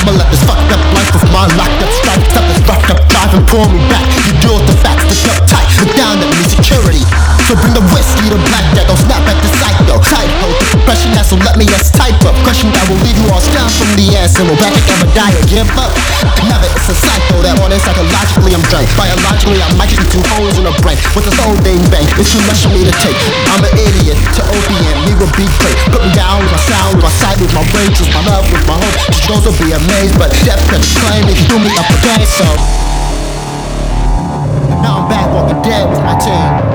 I'ma let this fucked up life of mine locked up strife. Stop this fucked up drive and pull me back. You deal with the facts, stick up tight. Look down at me, security. So bring the whiskey to black that don't snap at the psycho. Tight hold the compression that so let me as type up. Crushing that will leave you all down from the ass and will back it ever die or give up. Never, it's a cycle that morning psychologically I'm drained. Biologically I might just be 2 holes in the brain with this whole thing bang. It's too much for me to take. I'm an idiot to opium, me will be great. Put me down with my sound, with my sight, with my brain, choose my love, with my hope. Just those will be amazed, but death can claim it, do me up again. So now I'm back walking dead with my team.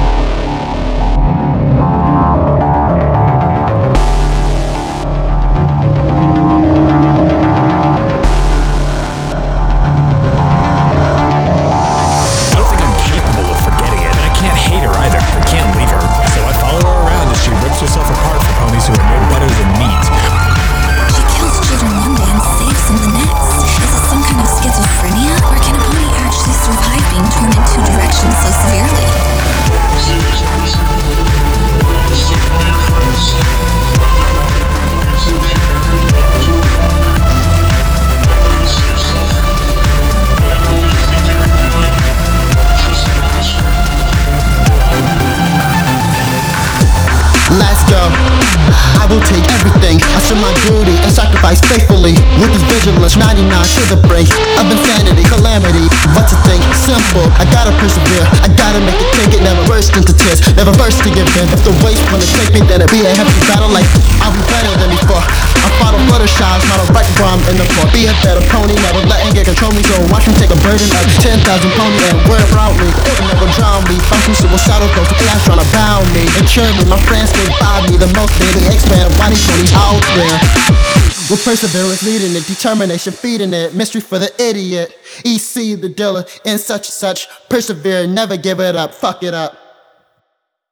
Let's go. I will take everything. I serve my duty and sacrifice faithfully. With this vigilance, 99 to the brink of insanity, calamity. What to think? Simple. I gotta persevere. I gotta make it take it. Never burst into tears. Never burst to give in. If the waste wanna take me, then it'll be a hefty battle. Like I'll be better than before. I fought a Fluttershy's, not a right bomb in the floor. Be a better pony, never letting it control me. So watch me take a burden of 10,000 pony and wear it proudly. It will never drown me. Function suicidal, close to chaos trying to bound me. Ensure me, my friends stay by me. The most daily expand, body ponies out there. With perseverance leading it, determination feeding it. Mystery for the idiot. EC the dealer, and such. Persevere, never give it up. Fuck it up.